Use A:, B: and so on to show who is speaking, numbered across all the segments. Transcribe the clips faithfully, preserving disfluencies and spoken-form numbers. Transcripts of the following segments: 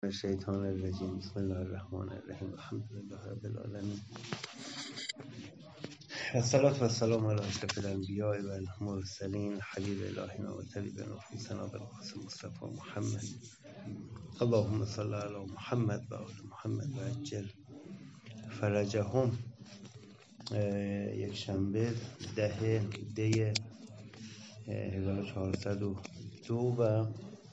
A: الشیطان الرجیم بسم الله الرحمن الرحیم الحمد لله رب العالمین الصلاة و السلام علی اشرف الانبیاء و المرسلین حبیب الهی و طبیب نفوسنا بالقاسم مصطفی محمد اللهم صل علی محمد و آل محمد و عجل فرجهم. یک شنبه ده دی هزار و چهارصد و دو و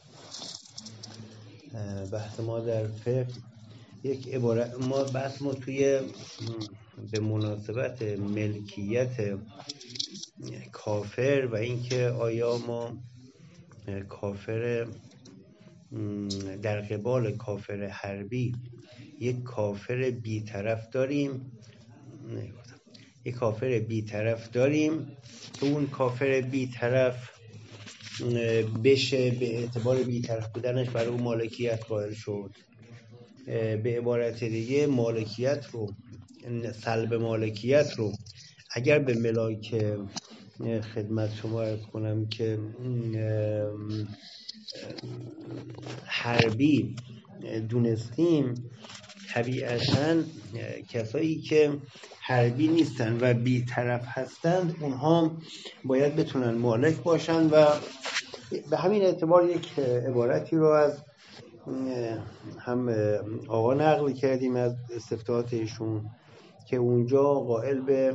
A: بحث ما در فقه یک عبارت ما بحث ما توی به مناسبت ملکیت کافر و اینکه آیا ما کافر در قبال کافر حربی یک کافر بی‌طرف داریم یک کافر بی‌طرف داریم که اون کافر بی‌طرف بشه به اعتبار بی‌طرف بودنش برای اون مالکیت قائل شد. به عبارت دیگه مالکیت رو سلب مالکیت رو اگر به ملاک خدمت شما عرض کنم که حربی دونستیم، طبیعتاً کسایی که حربی نیستن و بی‌طرف هستند اونها باید بتونن مالک باشن و به همین اعتبار یک عبارتی رو از هم آقا نقل کردیم از استفتاحات ایشون که اونجا قائل به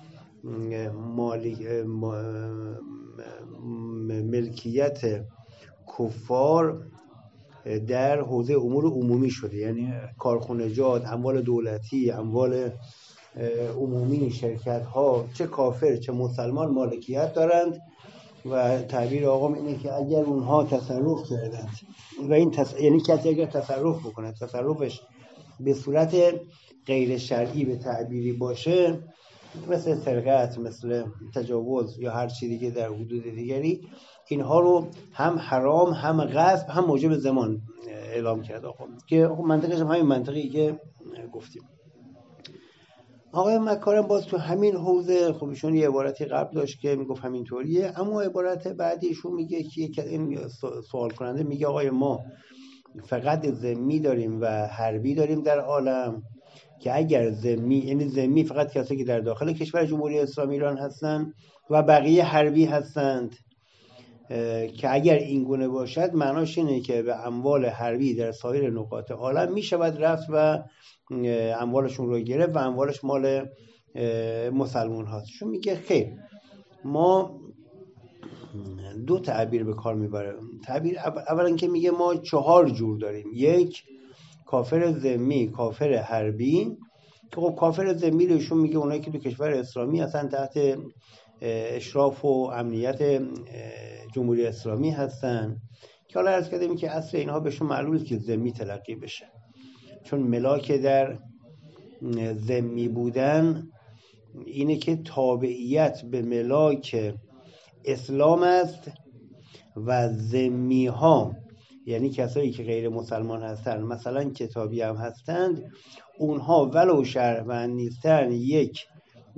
A: ملکیت کفار در حوزه امور عمومی شده، یعنی کارخانجات، اموال دولتی، اموال عمومی، شرکت ها، چه کافر چه مسلمان مالکیت دارند و تعبیر آقام اینه که اگر اونها تصرف کردند و این تص... یعنی کسی اگر تصرف بکنه تصرفش به صورت غیر شرعی به تعبیری باشه، مثل سرقت، مثل تجاوز یا هر چیزی که در حدود دیگری، اینها رو هم حرام هم غصب هم موجب زمان اعلام کرد آقا، که منطقش هم همین منطقی که گفتیم. آقای مکارم باز تو همین حوزه خب ایشون یه عبارتی قبل داشت که میگفت همینطوریه، اما عبارت بعدی ایشون میگه که این سوال کننده میگه آقای ما فقط ذمی داریم و حربی داریم در عالم، که اگر ذمی یعنی ذمی فقط کسایی که در داخل کشور جمهوری اسلامی ایران هستن و بقیه حربی هستند، که اگر این گونه باشد معناش اینه که به اموال حربی در سایر نقاط عالم میشود رفت و اموالشون رو گرفت و اموالش مال مسلمان هاست. چون میگه خیر، ما دو تعبیر به کار میبره. تعبیر اولا که میگه ما چهار جور داریم، یک کافر ذمی، کافر حربی، که خب کافر ذمی رو ایشون میگه اونایی که تو کشور اسلامی هستن تحت اشراف و امنیت جمهوری اسلامی هستن، که حالا عرض کردیم که اصل اینها بهشون معلومه که ذمی تلقی بشه، چون ملاک در ذمی بودن اینه که تابعیت به ملاک اسلام است و ذمی ها یعنی کسایی که غیر مسلمان هستن، مثلا کتابی هم هستند، اونها ولو شهروند نیستن یک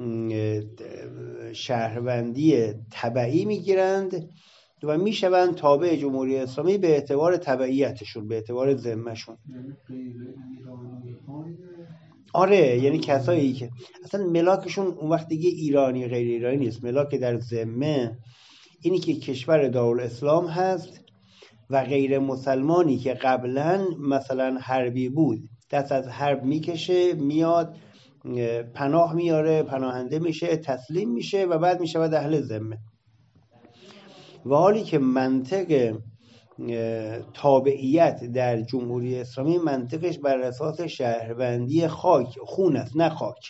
A: شهروندی تبعی میگیرند و میشوند تابع جمهوری اسلامی به اعتبار تبعیتشون، به اعتبار ذمهشون. آره، یعنی کسایی که اصلا ملاکشون اون وقت دیگه ایرانی غیر ایرانی نیست، ملاک در ذمه اینی که کشور دارالاسلام هست و غیر مسلمانی که قبلا مثلا حربی بود دست از حرب میکشه، میاد پناه میاره، پناهنده میشه، تسلیم میشه و بعد میشود اهل ذمه. و حالی که منطق تابعیت در جمهوری اسلامی منطقش بر اساس شهروندی خاک خون است، نه خاک.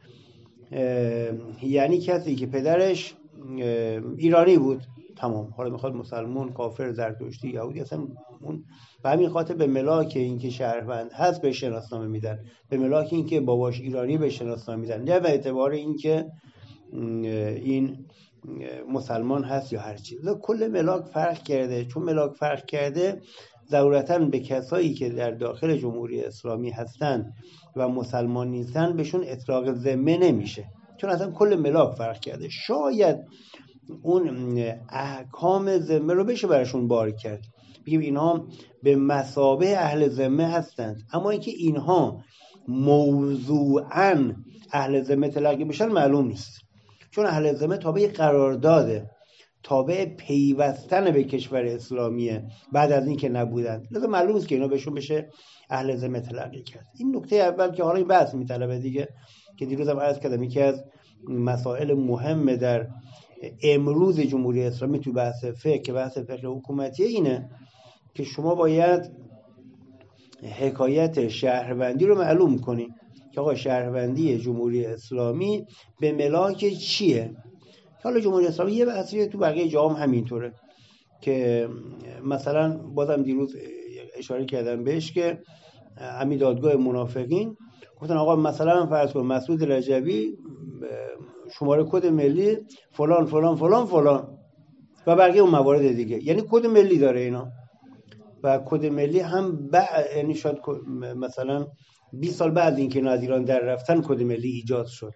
A: یعنی کسی که پدرش ایرانی بود تمام، حالا میخواد مسلمان، کافر، زرتشتی، یهودی، اصلا اون به همین خاطر به ملاک اینکه شهروند هست به شناسنامه میدن، به ملاک اینکه باباش ایرانی به شناسنامه میدن، نه به اعتبار اینکه این مسلمان هست یا هر چیز. کل ملاک فرق کرده. چون ملاک فرق کرده ضرورتاً به کسایی که در داخل جمهوری اسلامی هستن و مسلمان نیستن بهشون اطلاق ذمه نمیشه، چون اصلا کل ملاک فرق کرده. شاید اون احکام ذمه رو بشه براشون بار کرد، بگیم اینها به مثابه اهل ذمه هستند، اما اینکه اینها موضوعاً اهل ذمه تلقی بشن معلوم نیست، چون اهل ذمه تابع قرارداده، تابع پیوستن به کشور اسلامیه بعد از این که نبودن، لذا معلوم است که اینا بهشون بشه اهل ذمه تلقی کرد. این نکته اول که حالا این بحث میطلبه دیگه، که دیروز هم عرض کردم یکی از مسائل مهم در امروز جمهوری اسلامی تو بحث فقه که بحث فقه حکومتی اینه که شما باید حکایت شهروندی رو معلوم کنی که آقا شهروندی جمهوری اسلامی به ملاک چیه. حالا جمهوری اسلامی یه بحثیه تو بقیه جاها هم همینطوره که مثلا بازم دیروز اشاره کردم بهش که همین دادگاه منافقین گفتن آقا مثلا فرض کن مسعود رجبی شماره کد ملی فلان فلان فلان فلان و بقیه اون موارد دیگه، یعنی کد ملی داره اینا و کد ملی هم بعد یعنی شاید مثلا بیست سال بعد اینکه اینا از ایران در رفتن کد ملی ایجاد شد.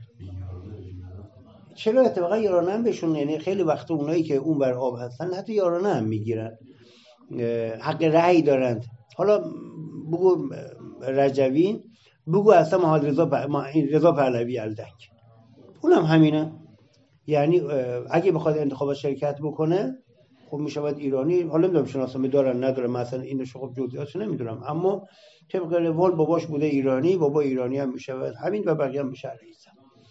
A: چرا اتفاقا یارانه هم بهشون، یعنی خیلی وقت اونایی که اون بر آب هستن حتی یارانه هم میگیرن، حق رأی دارند. حالا بگو رجوی، بگو اصلا محمد رضا رضا پهلوی الدنگ، اونم همینه. یعنی اگه بخواد انتخابات شرکت بکنه خب میشود ایرانی، حالا نمیدونم شناسنامه دارن نداره مثلا اینو خب جزئیاتش نمیدونم، اما طبق روال باباش بوده ایرانی، بابا ایرانی هم میشود همین و بقیه هم میشه رئیس.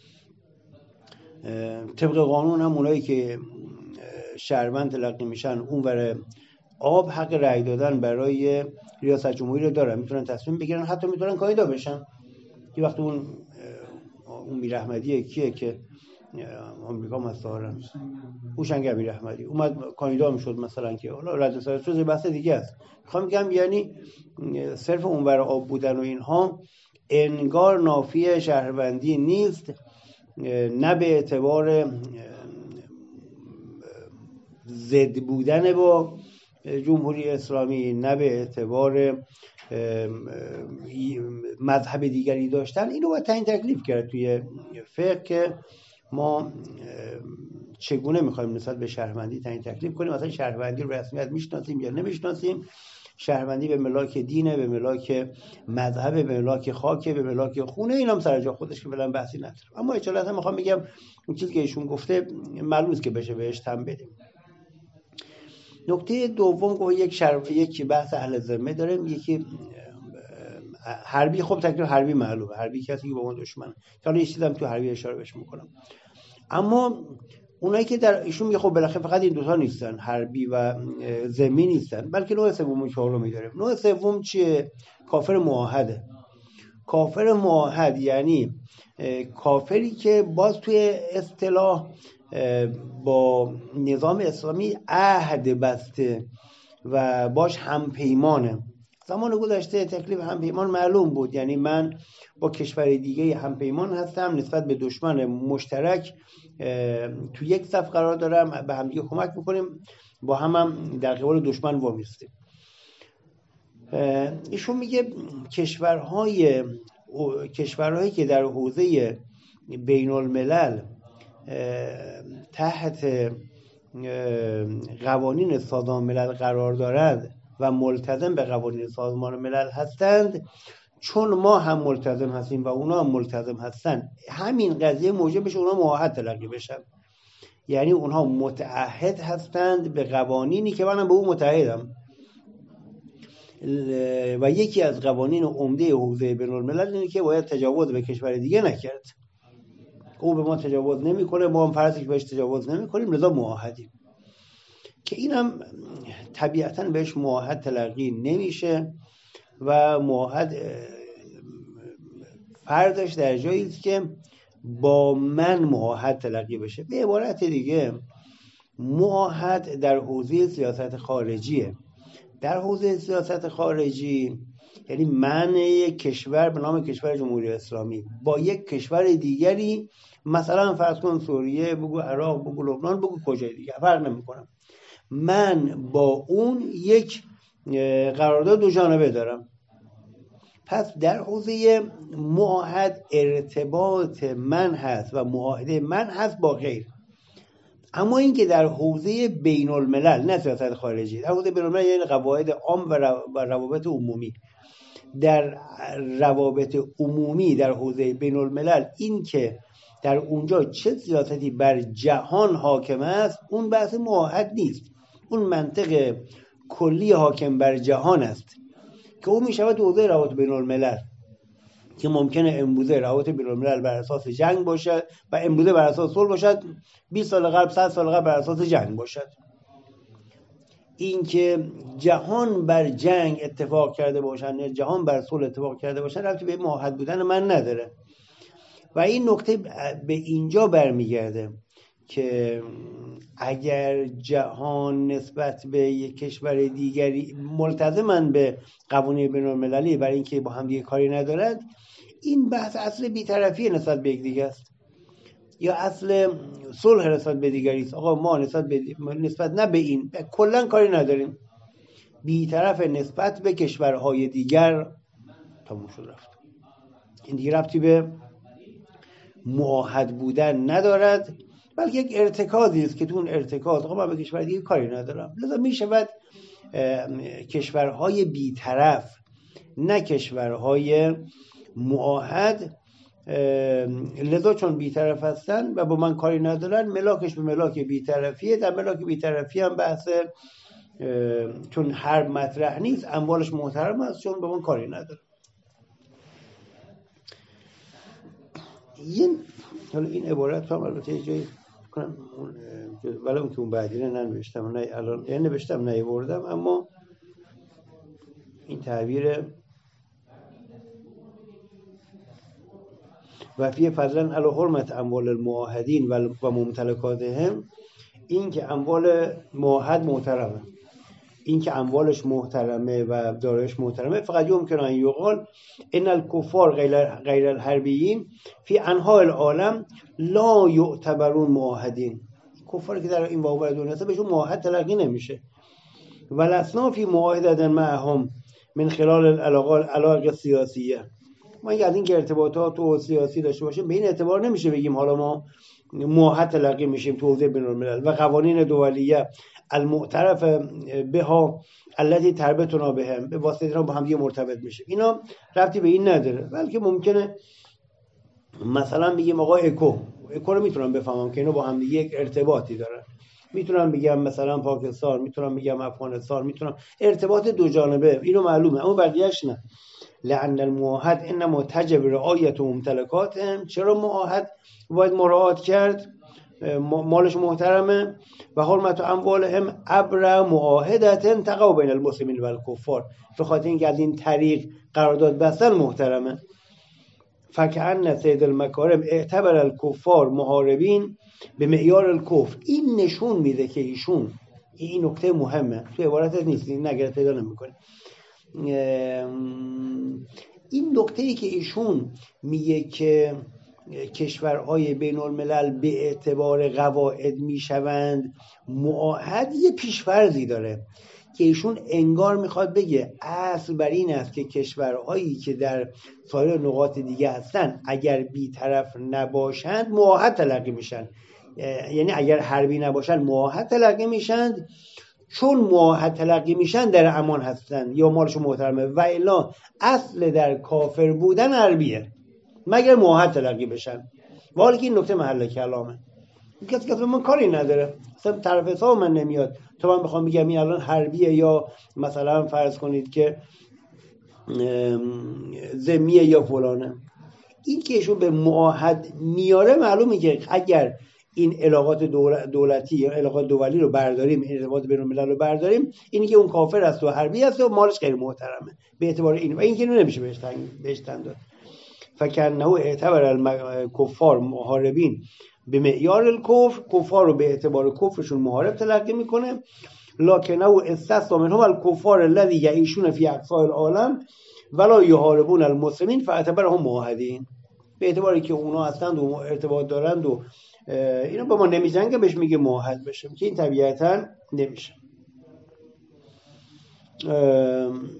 A: طبق قانون هم اونایی که شهروند تلقی میشن اونور آب حق رأی دادن برای ریاست جمهوری رو دارن، میتونن تصمیم بگیرن، حتی میتونن کاندیدا بشن. یه وقت اون اون میر احمدی کیه که آمریکا مستعارن، هوشنگ امیر احمدی اومد کاندیدا میشد مثلا، که حالا رد سرچوز بحث دیگه است. میخوام بگم یعنی صرف اونور آب بودن و اینها انگار نافی شهروندی نیست، نه به اعتبار ضد بودن با جمهوری اسلامی، نه به اعتبار مذهب دیگری داشتن. اینو باید تعیین تکلیف کرد توی فقه که ما چگونه میخوایم نسبت به شهروندی تعیین تکلیف کنیم، مثلا شهروندی رو رسمیت میشناسیم یا نمیشناسیم، شهروندی به ملاک دینه، به ملاک مذهب، به ملاک خاکه، به ملاک خونه، اینا هم سر جا خودش که فعلا بحثی نداره. اما اصالتا میخوام بگم اون چیزی که ایشون گفته معلومه که بشه بهش تن بدیم. نکته دوم گفت یک شرف یک بحث اهل ذمه داریم، یکی حربی. خب تکلیف حربی معلومه، حربی کسی که با اون دشمن، حالا یه چیزی هم تو حربی اشاره بهش میکنم. اما اونایی که در ایشون میگه خب بالاخره فقط این دوتا نیستن، حربی و ذمی نیستن، بلکه نوع سوم و چهارم می‌داریم. نوع سوم چیه؟ کافر معاهده. کافر معاهد یعنی کافری که باز توی اصطلاح با نظام اسلامی عهد بسته و باش همپیمانه. زمان گذشته تکلیف همپیمان معلوم بود، یعنی من با کشور دیگه همپیمان هستم، نسبت به دشمن مشترک تو یک صف قرار دارم، به همدیگه کمک میکنیم، با هم هم در قبال دشمن وامیستیم. ایشون میگه کشورهای کشورهایی که در حوزه بین الملل تحت قوانین سازمان ملل قرار دارد و ملتزم به قوانین سازمان ملل هستند، چون ما هم ملتزم هستیم و اونا هم ملتزم هستن، همین قضیه موجب بشه اونا معاهد تلقی بشن. یعنی اونها متعهد هستند به قوانینی که منم به اون متعهدم و یکی از قوانین عمده حوزه بین الملل اینه که باید تجاوز به کشور دیگه نکرد. او به ما تجاوز نمیکنه، ما هم فرض که بهش تجاوز نمیکنیم، لذا معاهدیم. که اینم طبیعتاً بهش معاهد تلقی نمیشه و معاهد فرضش در جایی است که با من معاهد تلقی بشه. به عبارت دیگه معاهد در حوزه سیاست خارجیه. در حوزه سیاست خارجی یعنی من یک کشور به نام کشور جمهوری اسلامی با یک کشور دیگری، مثلا فرض کن سوریه، بگو عراق، بگو لبنان، بگو کجای دیگه، فرق نمی‌کنه، من با اون یک قرارداد دو جانبه دارم. پس در حوزه معاهد ارتباط من هست و معاهده من هست با غیر. اما اینکه در حوزه بین الملل، نه سیاست خارجی، در حوزه بین الملل یعنی قواعد عام و روابط عمومی، در روابط عمومی در حوزه بین الملل، این که در اونجا چه سیاستی بر جهان حاکم است، اون بحث معاهد نیست، اون منطق کلی حاکم بر جهان است که اون می شود حوزه روابط بین الملل، که ممکنه امروزه روابط بین الملل بر اساس جنگ باشد و امروزه بر اساس صلح باشد، بیست سال قبل، صد سال قبل بر اساس جنگ باشد. این که جهان بر جنگ اتفاق کرده باشند یا جهان بر صلح اتفاق کرده باشند ربطی به معاهد بودن من نداره. و این نکته به اینجا برمیگرده که اگر جهان نسبت به یک کشور دیگری ملتزمن به قوانین بین المللی برای اینکه با هم دیگه کاری ندارد، این بحث اصل بی‌طرفی نسبت به یک دیگه است یا اصل صلح نسبت به دیگری است. آقا ما نسبت به نسبت نه به این کلا کاری نداریم، بی‌طرف نسبت به کشورهای دیگر، تموم شد رفت. این دیگه ربطی به معاهد بودن ندارد، بلکه یک ارتکازی است که تو اون ارتکاز آقا من به کشور دیگه کاری ندارم. لذا می شود کشورهای بی‌طرف، نه کشورهای معاهد، لذا چون بی‌طرف هستن و با من کاری ندارن، ملاکش به ملاک بی‌طرفیه. در ملاک بی‌طرفی هم بحث چون حرب مطرح نیست، اموالش محترم است چون با من کاری نداره. این حالا این عبارت هم البته یه جایی کنم ولی اون که اون بعدی رو ننوشتم، نه الان یعنی نوشتم نیاوردم، اما این تعبیر و فی فضلا علی حرمت اموال المعاهدین و ممتلکاتهم، این که اموال معاهد محترمه، این که اموالش محترمه و دارایش محترمه، فقط یمکن ان یقال ان الکفار غیر الحربیین فی انحاء العالم لا یعتبرون معاهدین. کفاری که در این واقع دنیا هستن بهشون معاهد تلقی نمیشه. ولسنا فی معاهده معهم من خلال العلاقه سیاسیه. ما اگه از این که ارتباطات و سیاسی داشته باشیم به این اعتبار نمیشه بگیم حالا ما معاهد تلقی میشیم تو حوزه بین الملل و قوانین دولیه المعترف بها التي تربطنا بهم، به واسطه اینا با هم دیگه مرتبط میشه. اینا ربطی به این نداره، بلکه ممکنه مثلا بگیم آقا اکو اکو رو میتونم بفهمم که اینا با هم دیگه یک ارتباطی دارن، میتونم بگم مثلا پاکستان، میتونم بگم افغانستان، میتونم ارتباط دو جانبه، اینو معلومه، اما بقیه‌اش نه. لأن المعاهد انما تجب رعایت ممتلکاتهم، چرا معاهد باید مراعات کرد؟ مالش محترمه. و حرمت اموالهم عبر معاهدة تقع بین المسلمین و الکفار، به خاطر اینکه از این طریق قرارداد بستن محترمه. فکأن سید المکارم اعتبر الکفار محاربین به معیار الکفر. این نشون میده که ایشون، این نکته مهمه تو عبارت نیست، این نگرد پیدا نمیکنه، این نکته ای که ایشون میگه که کشورهای بین الملل به اعتبار قواعد میشوند معاهد، یه پیشفرضی داره که ایشون انگار میخواد بگه اصل بر این است که کشورهایی که در سایر نقاط دیگه هستن اگر بی‌طرف نباشند معاهد تلقی میشن، یعنی اگر حربی نباشن معاهد تلقی میشن، چون معاهد تلقی میشن در امان هستن یا مالشون محترمه، و الا اصل در کافر بودن حربیه مگر معاهد تلقی بشن. ولی که این نکته محل کلامه، کسی که من کاری نداره، اصلا طرف حساب من نمیاد تو من بخوام بگم این الان حربیه یا مثلا فرض کنید که ذمیه یا فلانه. این که ایشون به معاهد میاره معلومه که اگر این علاقات دولتی یا علاقات دولی رو برداریم، این ارتباط بین الملل رو برداریم، اینی که اون کافر است و حربی است و مالش غیر محترمه به اعتبار این، و این که نمیشه بهش بهش داد. فکنه اعتبر الکفار محاربین به معیار الکفر، کفار رو به اعتبار کفرشون محارب تلقی میکنه. لکنه استثنا منهم الکفار الذی یعیشون فی اقصای العالم ولا یحاربون المسلمین فاعتبرهم معاهدین، به اعتباری که اونا هستند و ارتباط دارند و اینا با ما نمیجنگه بهش میگه معاهد بشه، که این طبیعتا نمیشه.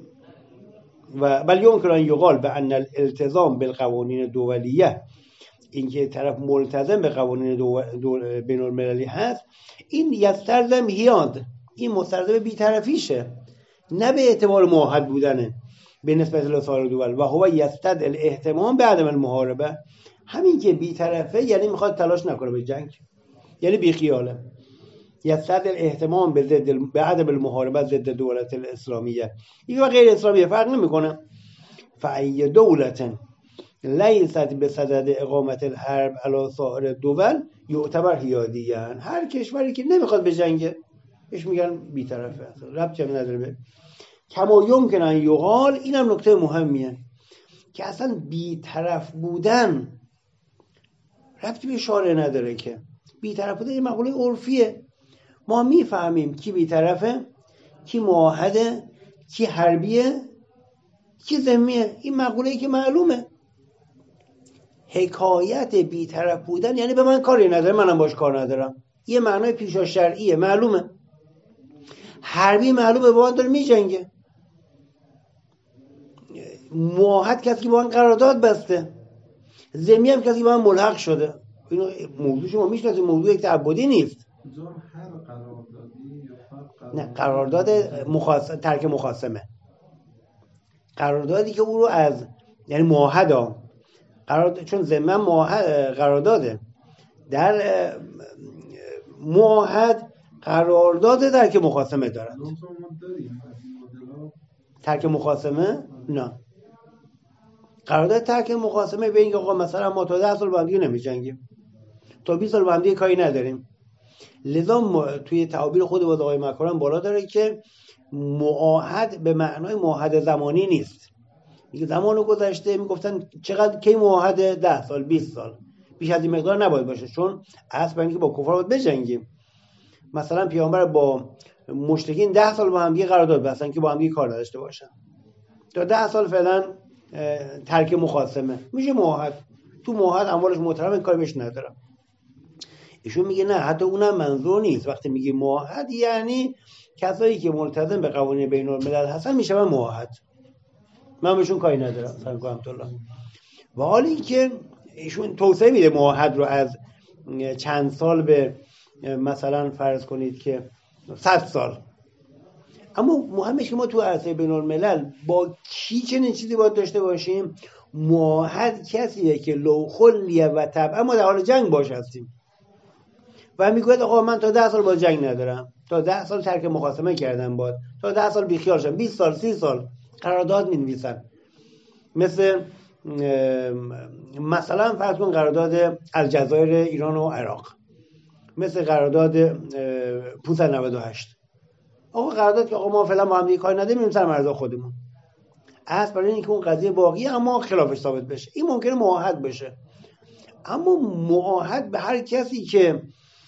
A: و بل یمکن ان یقال بان الالتزام بالقوانین الدولیه اینکه طرف ملتزم به قوانین بین المللی هست، این یستلزم هیاد، این مستلزم بی‌طرفیشه، نه به اعتبار معاهد بودنه به نسبت لسائر دول. و هو یستدعی الاهتمام به عدم المحاربه، همین که بی‌طرفه یعنی میخواد تلاش نکنه به جنگ، یعنی بیخیاله. یستدعی الاهتمام به ضد به عدم المحاربه ضد دولت الاسلامیه، این و غیر اسلامیه فرق نمیکنه. فای دولت لیست به صدد اقامت الحرب علی سایر الدول یعتبر حیادیان، هر کشوری که نمیخواد به جنگه بهش میگن بی‌طرفه، ربطی نداره به کما یمکن ان یقال. اینم نکته مهمیه که اصلا بی‌طرف بودن ربطی به شارع نداره، که بی‌طرف بودن یه مقوله عرفیه. ما میفهمیم کی بی‌طرفه، کی معاهده، کی حربیه، کی ذمیه، این مقوله‌ای که معلومه. حکایت بی‌طرف بودن یعنی به من کاری نداره، منم باش کار ندارم، یه معنای پیشا شرعیه معلومه. حربی معلومه با من داره میجنگه. معاهد کسی که با من قرارداد بسته، ذمی هم کسی که با من ملحق شده. اینو موضوع شما میشناسید، موضوع یک تعبدی نیست. نه، قرارداد مخاص... ترک مخاصمه، قراردادی که او رو از یعنی معاهده قرارداد، چون ذمه معاهد قرارداده، در معاهد قرارداد ترک مخاصمه دارد. ترک مخاصمه نه، قرارداد ترک مخاصمه به این که آقا مثلا ما تا ده سال با هم دیگه نمی‌جنگیم، تا بیست سال با هم دیگه کاری نداریم. لذا توی تعابیر خود باز آقای مکارم بالا داره که معاهد به معنای معاهد زمانی نیست. میگه زمان گذشته میگفتن چقدر کی معاهده، ده سال بیست سال، بیش از این مقدار نباید باشه، چون اصل اینکه با کفار باید بجنگیم. مثلا پیامبر با مشرکین ده سال با هم دیگه قرارداد بستن که با هم دیگه کار نداشته باشن، تا ده سال فعلا ترک مخاصمه میشه معاهد. تو معاهد اموالش محترمه، کاری بهش ندارم. ایشون میگه نه، حتی اونم منظور نیست. وقتی میگه معاهد یعنی کسایی که ملتزم به قوانین بین الملل هستن میشن معاهد، من بهشون کاری ندارم. سلام الله. و حالا اینکه ایشون توسعه میده معاهد رو از چند سال به مثلا فرض کنید که صد سال. اما مهمش که ما تو عرصه بین الملل با کی چنین چیزی باید داشته باشیم. معاهد کسیه که لو خلیه و طبعا ما در حال جنگ باش هستیم و میگوید آقا من تا ده سال با جنگ ندارم، تا ده سال ترک مخاصمه کردم، باید تا ده سال بیخیال شدم، بیست سال سی سال قرارداد می‌نویسن. مثل مثلا فرض کن قرارداد الجزایر ایران و عراق، مثل قرارداد پانصد و نود و هشت. آقا قرارداد که آقا ما فعلا با هم دیگه کاری نداریم، می‌ریم سر مرزا خودمون. اصل برای اینکه اون قضیه باقیه اما خلافش ثابت بشه، این ممکنه معاهد بشه. اما معاهد به هر کسی که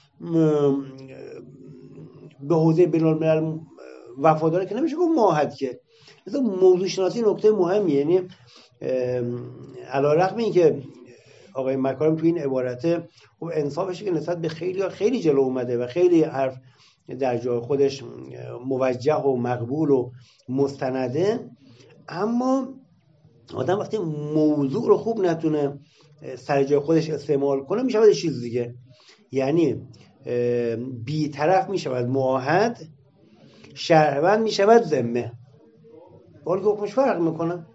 A: به حوزه بین الملل وفاداره که نمیشه گفت معاهد. که مثلا موضوع شناسی نکته مهمیه، یعنی علی‌رغم اینکه آقای مکارم تو این عبارته خب انصافشه که نسبت به خیلی خیلی جلو اومده و خیلی حرف در جای خودش موجه و مقبول و مستنده، اما آدم وقتی موضوع رو خوب نتونه سر جای خودش استعمال کنه میشه یه چیز دیگه. یعنی بی طرف میشود معاهد، شهروند میشود ذمه، ولی حکمش فرق میکنه.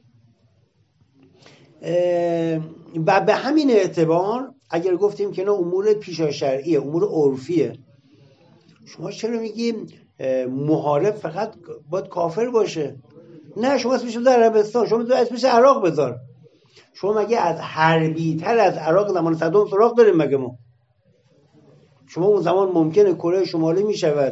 A: و به همین اعتبار اگر گفتیم که نه امور پیشا شرعیه، امور عرفیه، شما چرا میگی محارب فقط باید کافر باشه؟ نه، شما اسمش در عربستان، شما اسمش عراق بذار. شما مگه از حربی تر از عراق زمان صدام سراغ داریم مگه ما؟ شما اون زمان ممکنه کره شمالی میشود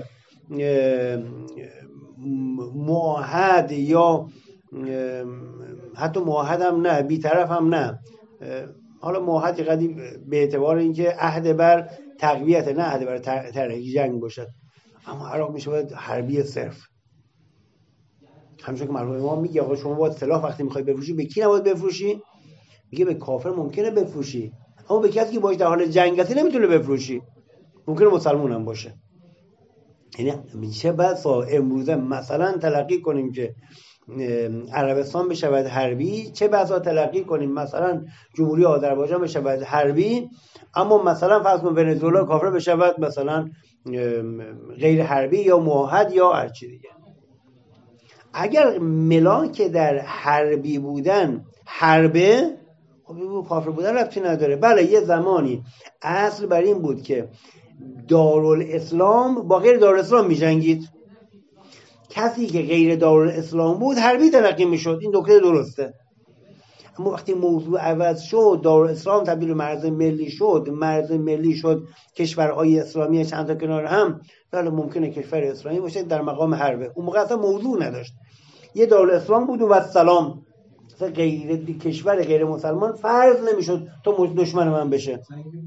A: معاهد یا حتی معاهد هم نه، بی‌طرف هم نه. حالا معاهد قدیم به اعتبار اینکه عهد بر تقویت، نه عهد بر طرح جنگ باشد. اما عراق میشود حربی صرف. همچون که مرحوم امام میگه آقا شما باید سلاح وقتی میخوای بفروشی به کی نباید بفروشی؟ میگه به کافر ممکنه بفروشی، اما به کسی که باش در حال جنگ هستی نمیتونه بفروشی، ممکنه مسلمان هم باشه. یعنی میشه بعد امروزه مثلا تلقی کنیم که عربستان بشود حربی، چه بسا تلقی کنیم مثلا جمهوری آذربایجان بشود حربی، اما مثلا فرض کن ونزوئلا کافر بشود مثلا غیر حربی یا موحد یا هر چی دیگه. اگر ملاک در حربی بودن حربه، خب کافر بودن ربطی نداره. بله یه زمانی اصل بر این بود که دارالاسلام با غیر دارالاسلام می جنگید، کسی که غیر دارالاسلام بود حربی تلقی می شد، این نکته درسته. اما وقتی موضوع عوض شد، دارالاسلام تبدیل به مرز ملی شد، مرز ملی شد کشورهای اسلامی چند تا کنار هم، بله ممکنه کشور اسلامی باشه در مقام حربه، اون موقع اصلا موضوع نداشت، یه دارالاسلام بود و السلام، اصلا غیر کشور غیر مسلمان فرض نمیشد تو دشمن من بشه.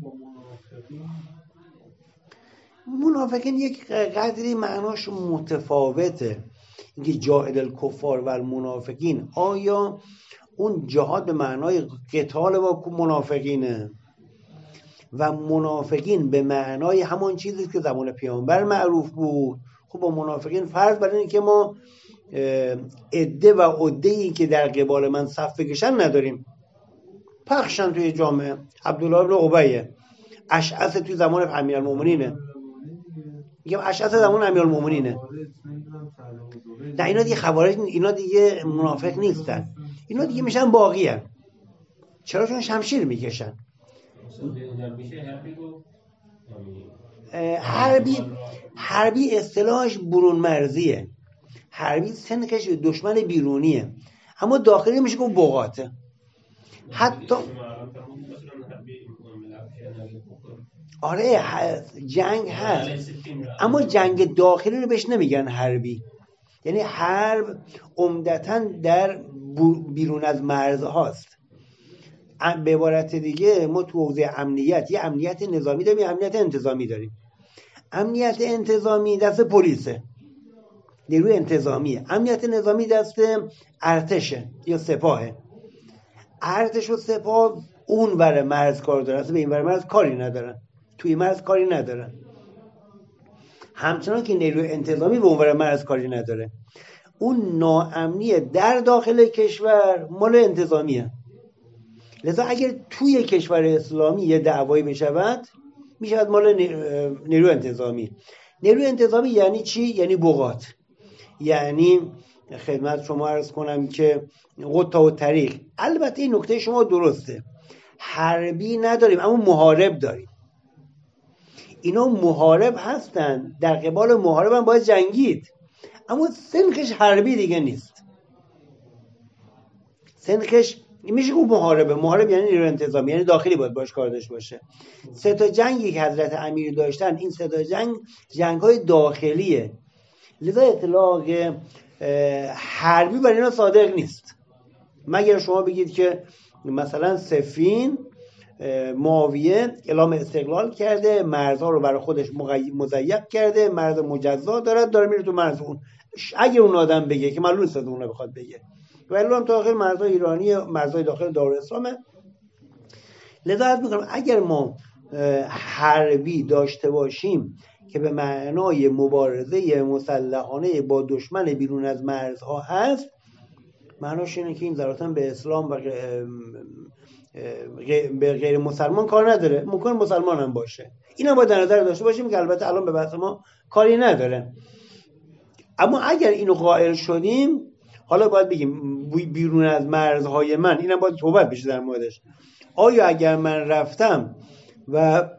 A: منافقین یک قدری معناش متفاوته. اینکه جاهد الکفار و المنافقین، آیا اون جهاد به معنای قتال با منافقینه و منافقین به معنای همون چیزی که زمان پیامبر معروف بود؟ خب با منافقین فرض بر اینه که ما عده و عده‌ای که در قبال من صف بکشن نداریم، پخشن توی جامعه. عبدالله ابن ابی اشعث توی زمان امیرالمومنینه، میگم اشعث زمان امیرالمومنینه. نه اینا دیگه خوارج، اینا دیگه منافق نیستن، اینا دیگه میشن باقیان. چرا؟ چون شمشیر میکشن. حربی حربی اصطلاحش برون مرزیه، حربی سنکش دشمن بیرونیه، اما داخلی میشه که بغاته. حتی آره جنگ هست، اما جنگ داخلی رو بهش نمیگن حربی. یعنی حرب عمدتاً در بیرون از مرز هاست. به عبارت دیگه ما تو حوزه امنیت یه امنیت نظامی داریم، یه امنیت انتظامی داریم. امنیت انتظامی دست پلیسه، نیروی انتظامیه. امنیت نظامی دست ارتشه یا سپاهه. ارتش و سپاه اون ور مرز کار دارن، اصلا به این ور مرز کاری ندارن، توی مرز کاری ندارن. همچنان که نیروی انتظامی به اون ور مرز کاری نداره. اون ناامنی در داخل کشور مال انتظامیه. لذا اگر توی کشور اسلامی یه دعوایی بشود، میشود مال نیروی انتظامی. نیروی انتظامی یعنی چی؟ یعنی بغات. یعنی خدمت شما عرض کنم که قطع و طریق. البته این نکته شما درسته، حربی نداریم اما محارب داریم. اینا محارب هستن، در قبال محارب هم باید جنگید، اما سنخش حربی دیگه نیست. سنخش میشه که محاربه. محارب یعنی نیروی انتظامی، یعنی داخلی باید باش کار داشته باشه. سه تا جنگی که حضرت امیر داشتن، این سه تا جنگ جنگ‌های داخلیه. لذا اطلاق حربی برای اینا صادق نیست، مگر شما بگید که مثلا صفین معاویه اعلام استقلال کرده، مرزها رو برای خودش مضیق کرده، مرز مجزا دارد، داره میره تو مرز اون. اگر اون آدم بگه که معلوم نیست اون رو بخواد بگه، ولی هم تا آخر مرزهای ایرانی، مرزهای داخل دارالاسلامه. لذا عرض میکنم اگر ما حربی داشته باشیم که به معنای مبارزه مسلحانه با دشمن بیرون از مرزها هست، معناش اینه که این ذاتاً به اسلام و به غیر مسلمان کار نداره، ممکن مسلمان هم باشه. این هم باید در نظر داشته باشیم که البته الان به بحث ما کاری نداره. اما اگر اینو قائل شدیم، حالا باید بگیم بیرون از مرزهای من، اینم باید توبت بشه در موردش. آیا اگر من رفتم و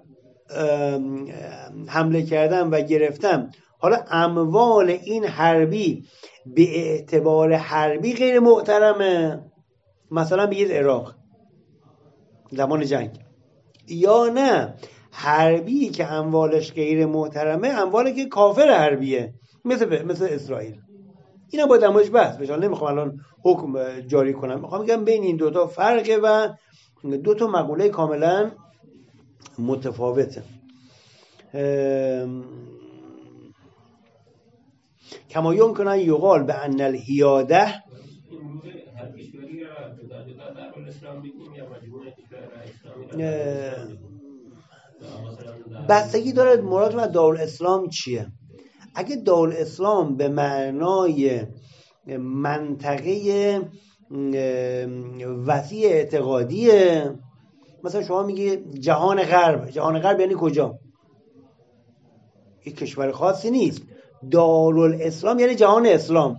A: حمله کردم و گرفتم، حالا اموال این حربی به اعتبار حربی غیر محترمه، مثلا بگید عراق زمان جنگ، یا نه حربی که اموالش غیر محترمه اموالی که کافر حربیه، مثل مثل اسرائیل. اینا باید اموالش بحث بشه. نمیخوام الان حکم جاری کنم، میخوام بگم بین این دوتا فرقه و دوتا مقوله کاملا متفاوته. کما یمکن ان یقال به ان الحیاده بستگی داره مراد من دارالاسلام چیه. اگه دارالاسلام به معنای منطقه وسیع اعتقادیه. مثلا شما میگی جهان غرب، جهان غرب یعنی کجا؟ یک کشور خاصی نیست. دارالاسلام یعنی جهان اسلام.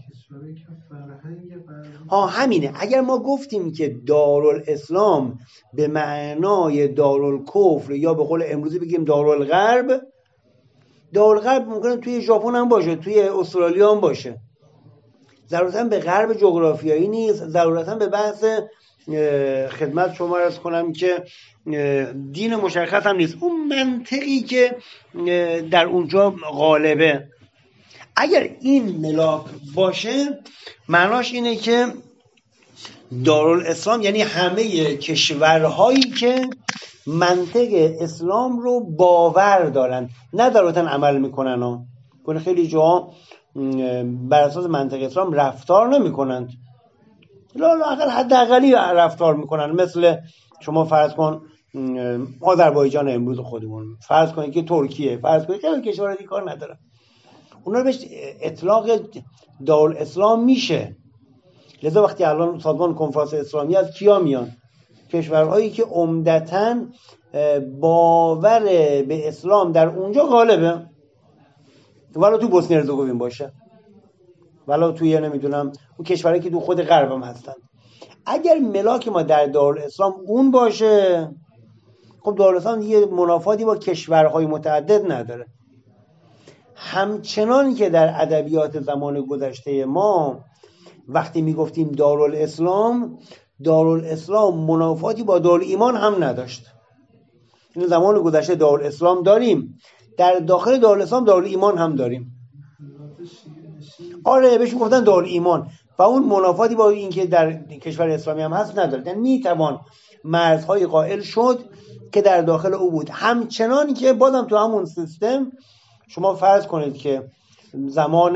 A: ها همینه. اگر ما گفتیم که دارالاسلام به معنای دارالکفر یا به قول امروزی بگیم دارالغرب، دارالغرب ممکنه توی ژاپن هم باشه، توی استرالیا هم باشه، ضرورتا به غرب جغرافیایی نیست، ضرورتا به بحث خدمت شما عرض کنم که دین مشخص هم نیست. اون منطقی که در اونجا غالبه، اگر این ملاک باشه معناش اینه که دارالاسلام یعنی همه کشورهایی که منطق اسلام رو باور دارن، نه ضرورتا عمل میکنن ها. کنه خیلی جاها بر اساس منطق اسلام رفتار نمیکنند، لااقل حداقلی رفتار میکنن. مثل شما فرض کن آذربایجان امروز خودمون، فرض کنید که ترکیه، فرض کنید خیلی کشورها دیگه کار ندارن، اونا رو بهش اطلاق دارالاسلام میشه. لذا وقتی الان سازمان کنفرانس اسلامی از کیا میان؟ کشورهایی که عمدتاً باور به اسلام در اونجا غالبه، ولی تو بوسنی هرزگوین باشه، ولی توی نمیدونم اون کشورهایی که تو خود غرب هم هستن. اگر ملاک ما در دارالاسلام اون باشه، خب دارالاسلام یه منافاتی با کشورهای متعدد نداره. همچنان که در ادبیات زمان گذشته ما وقتی میگفتیم دارالاسلام، دارالاسلام منافاتی با دارالایمان هم نداشت. این زمان گذشته دارالاسلام داریم، در داخل دارالاسلام دارالایمان هم داریم. آره بهش گفتن دارالایمان و اون منافاتی با این که در کشور اسلامی هم هست نداره. یعنی میتوان مرزهای قائل شد که در داخل او بود. همچنان که بازم تو همون سیستم شما فرض کنید که زمان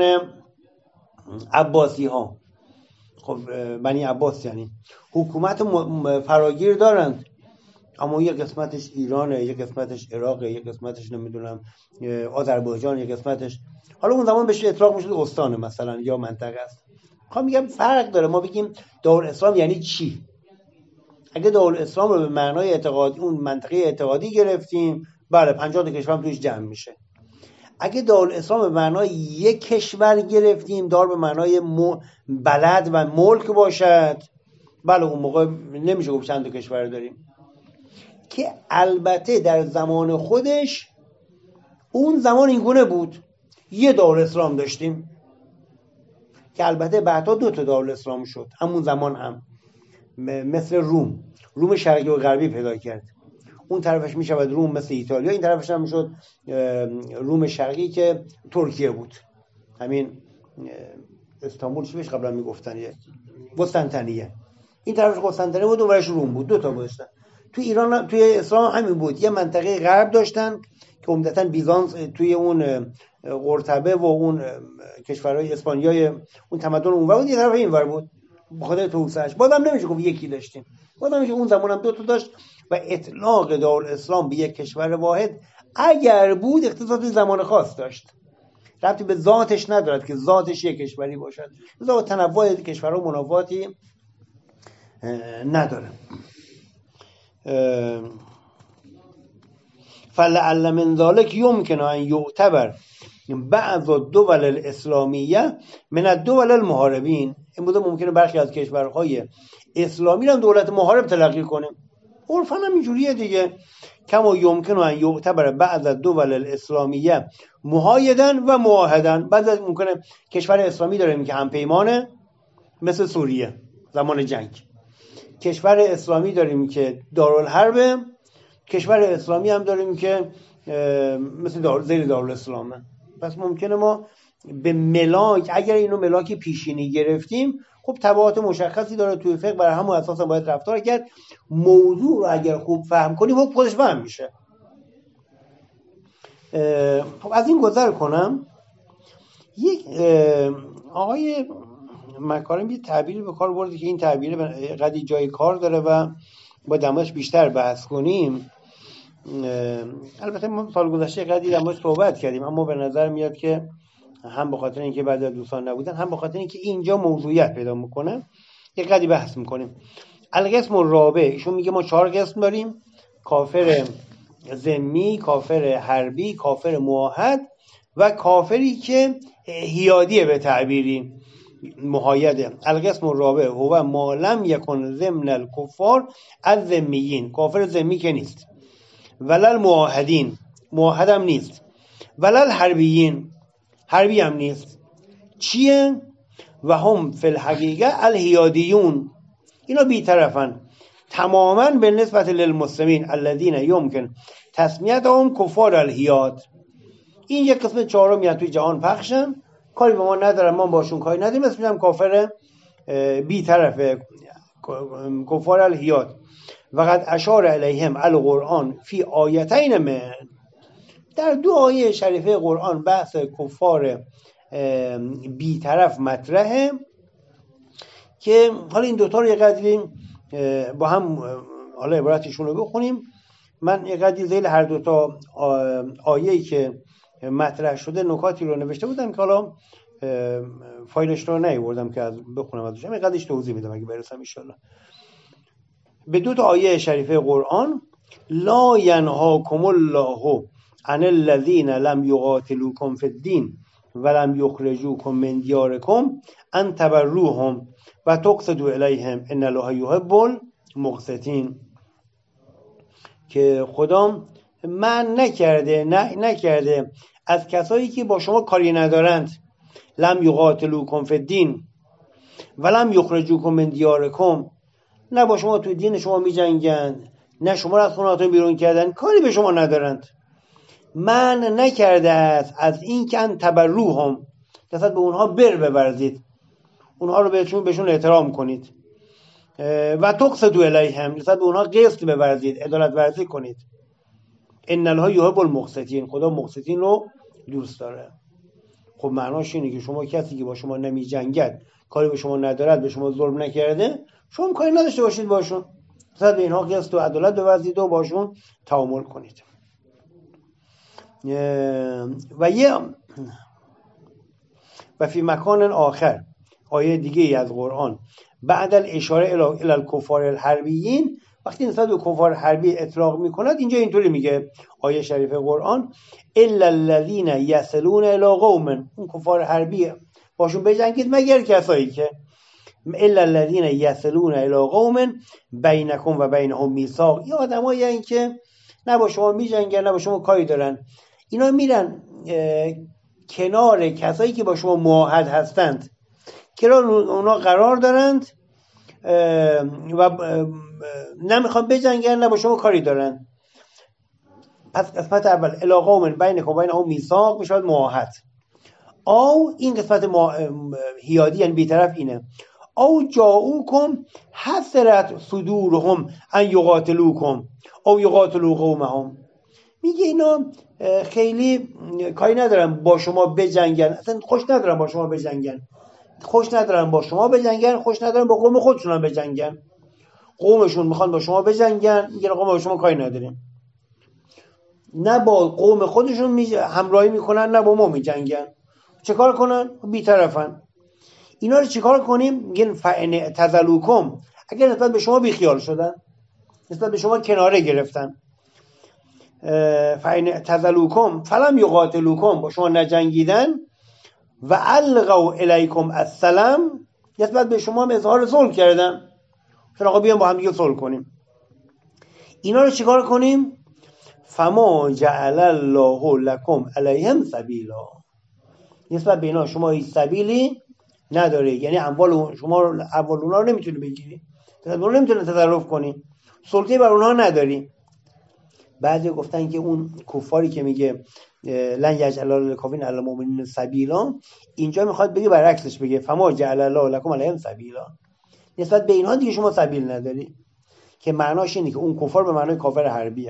A: عباسی ها، خب بنی عباس یعنی حکومت فراگیر دارند، اما یک قسمتش ایرانه، یک قسمتش عراقه، یک قسمتش نمیدونم آذربایجان، یک قسمتش، حالا اون زمان بهش اطلاق میشد استان مثلا یا منطقه است. میخوام میگم فرق داره. ما بگیم دارالاسلام یعنی چی؟ اگه دارالاسلام رو به معنای اعتقادی، اون منطقه اعتقادی گرفتیم، بله پنجاه تا کشور توش جمع میشه. اگه دارالاسلام به معنای یک کشور گرفتیم، دار به معنای بلد و ملک باشد، بله اون موقع نمیشه گفت چند تا کشور داریم. که البته در زمان خودش اون زمان این گونه بود، یه دارالاسلام داشتیم که البته بعدا دو تا دارالاسلام شد همون زمان هم، مثل روم، روم شرقی و غربی پیدا کرد. اون طرفش میشود روم مثل ایتالیا، این طرفش هم میشد روم شرقی که ترکیه بود. همین استانبول چی بهش قبلا میگفتن؟ قسطنطنیه. این طرفش قسطنطنیه بود، اونورش روم بود. دو تا داشتن. تو ایران، توی اسلام همین بود. یه منطقه غرب داشتن که عمدتاً بیزانس توی اون قرطبه و اون کشورهای اسپانیای اون تمدن اونور بود، یه طرف اینور بود. بخاطر توسعه‌اش بازم نمیشه گفت یکی داشتیم، بازم میشه اون زمان هم دو تا داشت. و اطلاق دارالاسلام به یک کشور واحد اگر بود اختصاص به زمان خاص داشت، ربطی به ذاتش ندارد که ذاتش یک کشوری باشد. ذات تنوع کشورها منافاتی نداره. فلعل من ذلك يمكن ان يعتبر بعض الدول الاسلامیه من الدول المحاربین. این بوده ممکنه برخی از کشورهای اسلامی رو دولت محارب تلقی کنیم. عرفاً هم اینجوریه دیگه. کما یمکن ان یعتبر بعض الدول الاسلامیه محایدا و معاهدا. بعضی ممکنه کشور اسلامی داریم که هم پیمانه، مثل سوریه زمان جنگ. کشور اسلامی داریم که دارالحربه، کشور اسلامی هم داریم که مثل دار زیر دارالاسلامه. پس ممکنه ما به ملاک، اگر اینو ملاک پیشینی گرفتیم، خب تبعات مشخصی داره توی فقه، برای همون اساس باید رفتار کرد. موضوع رو اگر خوب فهم کنیم خب خودش فهم میشه. خب از این گذر کنم. یک آقای مکارم یه تعبیری به کار برده که این تعبیر قدی جای کار داره و با دماش بیشتر بحث کنیم. البته ما سال گذشته قدی دماش صحبت کردیم، اما به نظر میاد که هم به خاطر اینکه بعضی دوستان نبودن، هم به خاطر اینکه اینجا موضوعیت پیدا میکنه. یک قدری بحث میکنیم. القسم الرابع، ایشون میگه ما چهار قسم داریم: کافر ذمی، کافر حربی، کافر موحد و کافری که حیادیه به تعبیری محایده. القسم الرابع هو ما لم یکن ضمن الکفار از ذمیین، کافر ذمی که نیست، ولل موحدین، موحد هم نیست، ولل حربیین، حربی هم نیست. چیه؟ و هم فی الحقیقه الحیادیون، اینا بی‌طرفن تماما به نسبت للمسلمین الذین یمکن تسمیتهم کفار الحیاد. این یک قسم چهارم میاد توی جهان پخشن، کاری به ما ندارن، ما باشون کاری نداریم، اسمش هم کافر بی‌طرفه، کفار الحیاد. وقد اشار علیهم القرآن فی آیتین من، در دو آیه شریفه قرآن بحث کفار بی‌طرف مطرحه که حالا این دوتا رو یه قدری با هم حالا عبارتشون رو بخونیم. من یه قدری ذیل هر دوتا آیه‌ای که مطرح شده نکاتی رو نوشته بودم که حالا فایلش رو نیاوردم که بخونم ازش، یه قدرش توضیح میدم اگه برسم ان شاءالله. به دو تا آیه شریفه قرآن: لا ینهاکم الله عن الذین لم یقاتلوکم فی الدین ولم یخرجوکم من دیارکم ان تبروهم و تقسطوا الیهم ان الله یحب المقسطین، که خدا من نکرده نه نکرده از کسایی که با شما کاری ندارند، لم یقاتلوکم فی الدین ولم یخرجوکم من دیارکم، نه با شما تو دین شما می جنگن، نه شما را از خونهاتون بیرون کردن، کاری به شما ندارند. من نکرده است از این که ان تبروهم، نسبت به اونها بر بورزید، اونها رو بهشون بهشون احترام کنید، و تقسطوا الیهم، نسبت به اونها قسط بورزید، عدالت ورزی کنید. ان الله یحب المقسطین، خدا مقسطین رو دوست داره. خب معناش اینه که شما کسی که با شما نمی جنگد، کاری به شما ندارد، به شما ظلم نکرده، شما کاری نداشته باشید باشون، نسبت به اینها قسط و عدالت بورزید و باشون تعامل کنید. و یه و فی مکان آخر، آیه دیگه ای از قرآن، بعد الاشاره الی الکفار الحربیین، وقتی نسبت به کفار حربی اطلاق میکند، اینجا اینطوری میگه آیه شریف قرآن: الا الذین یصلون الی قوم، اون کفار حربی باشون بجنگید مگر کسایی که الا الذین یصلون الی قوم بینکم و بینهم میثاق، یا آدمایی هستن که نه با شما میجنگن نه با شما کاری دارن، اینا میرن کنار کسایی که با شما معاهد هستند، کنار اونا قرار دارند و نمیخوان بجنگن نه با شما کاری دارن. پس قسمت اول الی قوم بینکم و بینهم میثاق میشود معاهد، او این قسمت حیادی یعنی بی‌طرف اینه، او جاؤکم حسرت صدورهم ان یقاتلوکم او یقاتلوا قومهم، میگه اینا خیلی کاری ندارن با شما بجنگن، اصلا خوش ندارن با شما بجنگن، خوش ندارن با شما بجنگن، خوش ندارن با قوم خودشون هم بجنگن، قومشون میخوان با شما بجنگن، میگه قوم با شما کاری نداریم، نه با قوم خودشون می همراهی میکنن نه با ما میجنگن، چه کار کنن؟ بی‌طرفن. اینا رو چیکار کنیم؟ میگن فئن اعتزلوکم، اگر نسبت به شما بیخیال شدن، نسبت به شما کناره گرفتن، فئن اعتزلوکم فلم یقاتلوکم، با شما نجنگیدن، و القوا الیکم السلام، نسبت به شما هم اظهار صلح کردن، چون آقا بیام با هم دیگه صلح کنیم. اینا رو چیکار کنیم؟ فما جعل الله لکم علیهم سبیلا، نسبت به اینا شما هیچ سبیلی نداره، یعنی اموال شما اموال اونها رو نمیتونی بگیری، اونها رو نمیتونی تصرف کنی، سلطه بر اونها نداری. بعضی گفتن که اون کفاری که میگه لن یجعل الله للکافرین علی المؤمنین سبیلا، اینجا میخواد بگه برعکسش، بگه فما جعل الله لکم علیهم سبیلا، نسبت به اینها دیگه شما سبیل نداری، که معناش اینه که اون کفار به معنای کافر حربیه.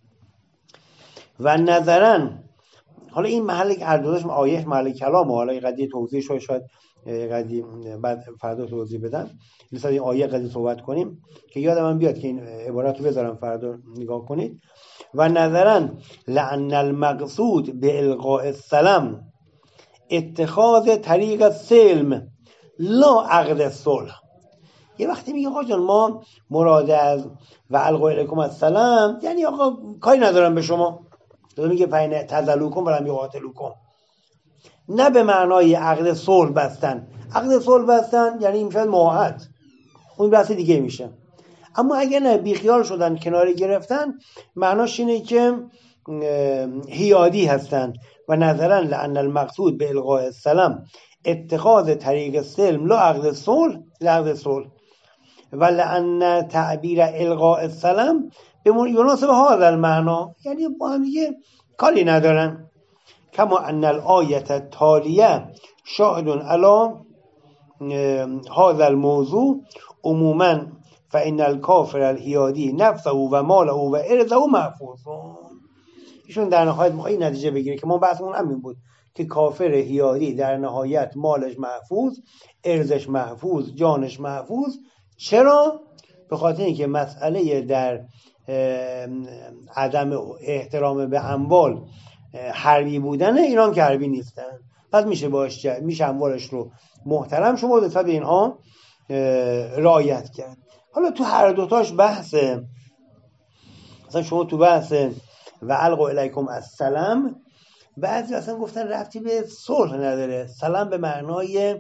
A: و نظرا حالا این محل هر دوش آیه محل کلام، حالا این قضیه توضیح شاید شاید قضیه بعد فردا توضیح بدم، مثلا این آیه قضیه صحبت کنیم که یادم من بیاد که این عبارت رو بذارم فردا نگاه کنید. و نظرا لعن المقصود به القاء السلام اتخاذ طریق سلم لا عقد صلح. یه وقتی میگه آقا جان ما مراد از و القوا الیکم السلام یعنی آقا کاری ندارم به شما، تو میگه فین تزلوکم ولم یقاتلوکم، نه به معنای عقد صلح بستن. عقد صلح بستن یعنی میشه معاهد، اون بحث دیگه میشه. اما اگر نه بیخیال شدن کناری گرفتن، معناش اینه که حیادی هستن و نظرا لان المقصود به القاء السلام اتخاذ طریق سلم لا عقد صلح لا عقد صلح و لان تعبیر القاء السلام به مناسب هذا المعنا، یعنی با هم دیگه کاری ندارن. کما ان الآیه التالیه شاهد علی هذا الموضوع عموما فإن الكافر الحیادی نفسه و ماله و ارضه محفوظون. ایشون در نهایت میخواد این نتیجه بگیره که ما بحثمون همین بود که کافر حیادی در نهایت مالش محفوظ، ارزش محفوظ، جانش محفوظ. چرا؟ به خاطر اینکه مسئله در عدم احترام به اموال حربی بودن، اینا هم که حربی نیستن، پس میشه باش میشه اموالش رو محترم شما نسبت به اینها رعایت کرد. حالا تو هر دوتاش بحثه. مثلا شما تو بحث و القوا الیکم السلام، بعضی اصلا گفتن ربطی به صلح نداره، سلام به معنای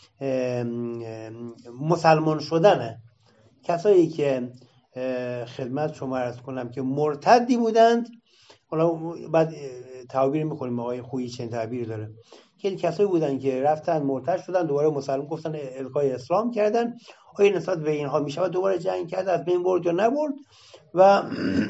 A: مسلمان شدنه. کسایی که خدمت شما عرض کنم که مرتدی بودند، حالا بعد تعبیر میکنیم آقای خویی چند تعبیر داره، که کسایی بودن که رفتن مرتد شدن دوباره مسلمان گفتن القای اسلام کردن، آیا نسبت به اینها میشه دوباره جنگ کرد، از بین برد یا نبرد؟ و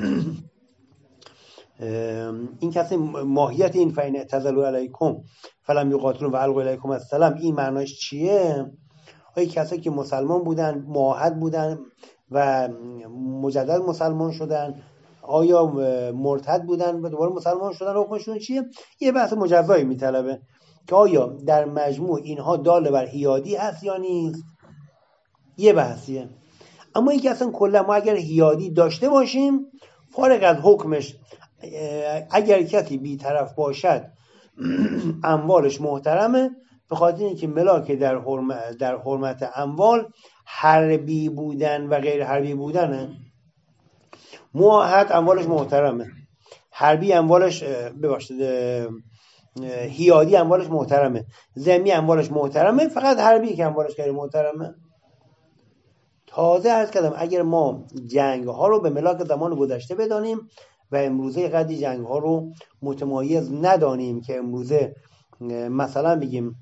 A: این کسی ماهیت این فین اعتزلوا علیکم فلم یقاتلون و القوا الیکم السلام این معناش چیه؟ آیا کسایی که مسلمان بودن، معاهد بودن و مجدد مسلمان شدن، آیا مرتد بودن و دوباره مسلمان شدن، حکمشون چیه؟ یه بحث مجزایی میطلبه که آیا در مجموع اینها دال بر حیادی هست یا نیست، یه بحثیه. اما اینکه اصلا کلا ما اگر حیادی داشته باشیم، فارغ از حکمش، اگر کسی بی‌طرف باشد اموالش محترمه، به خاطر اینکه ملاک در حرمت در حرمت اموال حربی بودن و غیر حربی بودنه. معاهد اموالش محترمه، حربی اموالش ببخشید حیادی اموالش محترمه، ذمی اموالش محترمه، فقط حربی که اموالش غیر محترمه. تازه عرض کردم اگر ما جنگ ها رو به ملاک زمان گذشته بدانیم و امروزه قدی جنگ ها رو متمایز ندانیم، که امروزه مثلا بگیم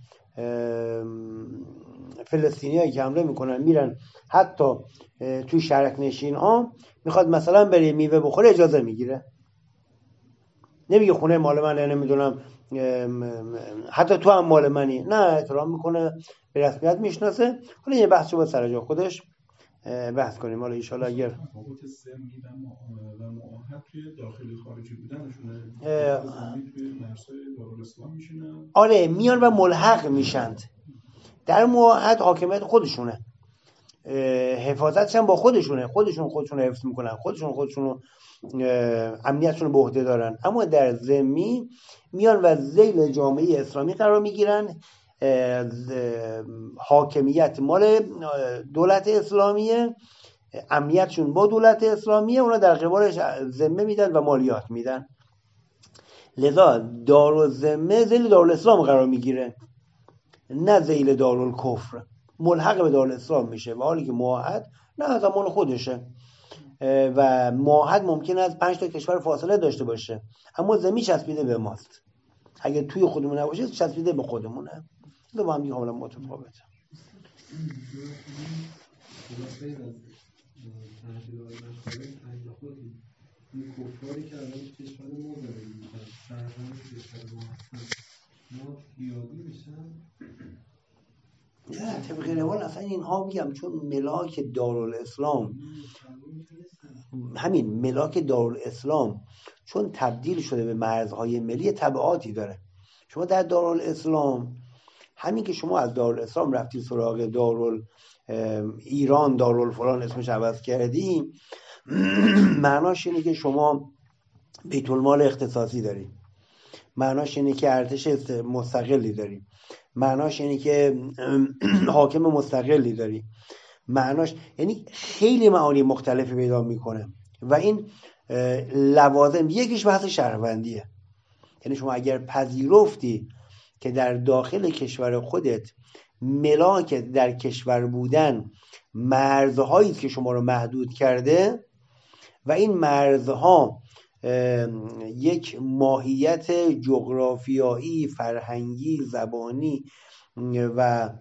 A: فلسطینی هایی که حمله میکنن میرن حتی توی شرک نشین ها، میخواد مثلا بره میوه بخوره اجازه میگیره، نمیگه خونه مال منه، نمیدونم حتی تو هم مال منی، نه، احترام میکنه، به رسمیت میشناسه. حالا یه بحث رو با سر جا خودش بحث کنیم. حالا ان شاء الله اگر
B: تفاوت ذمی و معاهد توی داخلی خارجی بودنشونه، ذمی توی مرزهای دارالاسلام میشینن،
A: آره میان و ملحق میشند. در معاهد حاکمیت خودشونه، حفاظتش هم با خودشونه، خودشون خودشون حفظ میکنن، خودشون خودشون امنیتشون رو به عهده دارن. اما در ذمی میان و ذیل جامعه اسلامی قرار میگیرن، حاکمیت مال دولت اسلامیه، امنیتشون با دولت اسلامیه، اونا در قبالش ذمه میدن و مالیات میدن. لذا دارالذمه ذیل دارالاسلام قرار میگیره، نه ذیل دارالکفر، ملحق به دارالاسلام میشه، و حالی که معاهد نه زمان خودشه و معاهد ممکنه از پنج تا کشور فاصله داشته باشه، اما ذمی چسبیده به ماست. اگه توی خودمون نباشه چسبیده به خودمونه. دو با هم دیگه حالا متفاوته.
B: این کفاری که الان کشور ما زندگی میکنن، سرزمین کشور ما هستن، ما حیادی میشن؟
A: نه، طبق روال اصلا اینها میگم چون ملاک دارالاسلام، همین ملاک دارالاسلام چون تبدیل شده به مرزهای ملی، تبعاتی داره. شما در دارالاسلام، همین که شما از دارالاسلام رفتی سراغ دارال ایران، دارال فلان اسمش عوض کردی، معناش اینه که شما بیت المال اختصاصی داری معناش اینه که ارتش مستقلی داری، معناش اینه که حاکم مستقلی داری، معناش یعنی خیلی معانی مختلفی پیدا میکنه و این لوازم یکیش بحث شهروندیه. یعنی شما اگر پذیرفتی که در داخل کشور خودت ملاک در کشور بودن مرزهایی است که شما رو محدود کرده و این مرزها یک ماهیت جغرافیایی، فرهنگی، زبانی و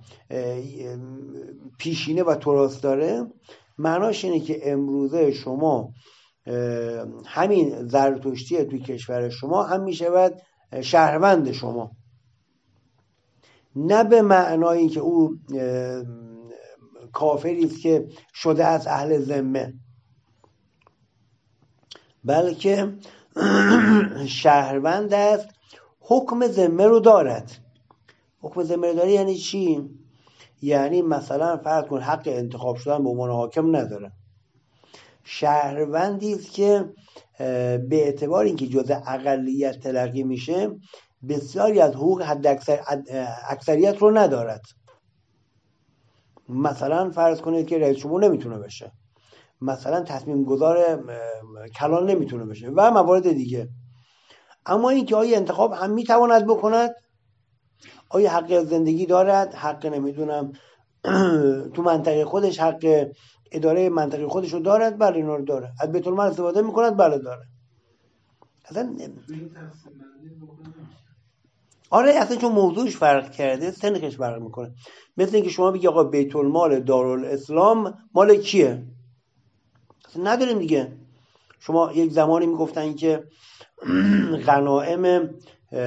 A: پیشینه و تراث داره، معناش اینه که امروزه شما همین زرتشتی توی کشور شما هم میشود شهروند شما، نه به معنایی که او کافری است که شده از اهل ذمه، بلکه شهروند است، حکم ذمه رو دارد. حکم ذمه رو داره یعنی چی؟ یعنی مثلا فرض کن حق انتخاب شدن به عنوان حاکم نداره. شهروندی است که به اعتبار اینکه جزء اقلیت تلقی میشه بسیاری از حقوق حد اکثر اکثریت رو ندارد. مثلا فرض کنید که رئیس جمهور نمیتونه بشه، مثلا تصمیم گذار کلان نمیتونه بشه و موارد دیگه. اما اینکه آیا انتخاب هم میتواند بکند، آیا حق زندگی دارد، حق نمیدونم تو منطقه خودش حق اداره منطقه خودش رو دارد، بله اینا رو داره. از بیت المال استفاده میکند، بله داره. اصلا آره اصلا چون موضوعش فرق کرده سنخش فرق میکنه. مثل اینکه شما بگی آقا بیت المال دارالاسلام مال کیه؟ اصلا نداریم دیگه. شما یک زمانی میگفتن که غنائم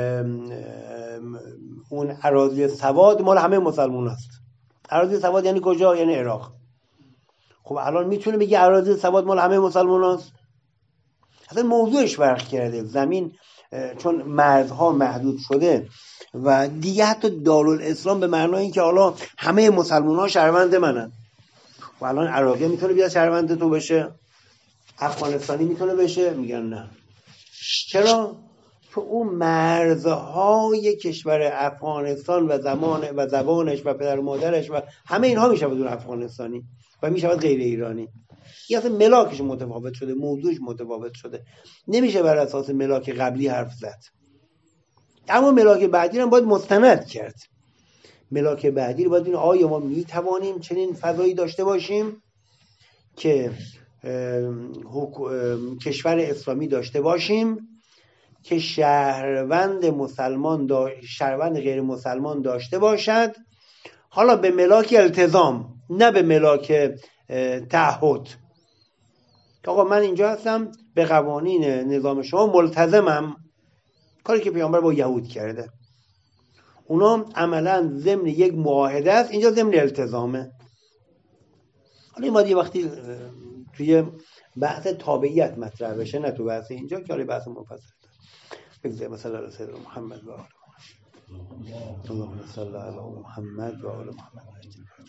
A: اون اراضی سواد مال همه مسلمان است. اراضی سواد یعنی کجا؟ یعنی عراق. خب الان میتونه بگی اراضی سواد مال همه مسلمان است؟ اصلا موضوعش فرق کرده. زمین چون مرزها محدود شده و دیگه حتی دارالاسلام به معنای این که حالا همه مسلمان ها شهروند منن. و الان عراقی میتونه بیاد شهروند تو بشه، افغانستانی میتونه بشه؟ میگن نه. چرا؟ چون اون مرزهای کشور افغانستان و زمان و زبانش و پدر و مادرش و همه اینها میشه بدون افغانستانی و میشه غیر ایرانی. این اصلا ملاکش متفاوت شده، موضوعش متفاوت شده، نمیشه بر اساس ملاک قبلی حرف زد. اما ملاک بعدی رو باید مستند کرد. ملاک بعدی رو باید ببینیم آیا ما میتوانیم چنین فضایی داشته باشیم که کشور اسلامی داشته باشیم که شهروند مسلمان دا... شهروند غیر مسلمان داشته باشد، حالا به ملاک التزام نه به ملاک تعهد. آقا من اینجا هستم به قوانین نظام شما ملتزمم، کاری که پیامبر با یهود کرده. اونا عملا ضمن یک معاهده است، اینجا ضمن التزامه. حالا این مادی وقتی توی بحث تابعیت مطرح بشه، نه تو بحث اینجا که حالا بحث مفصل بگذاره. مثلا علی سیدنا محمد و آل محمد. اللهم صل علی محمد و آل محمد.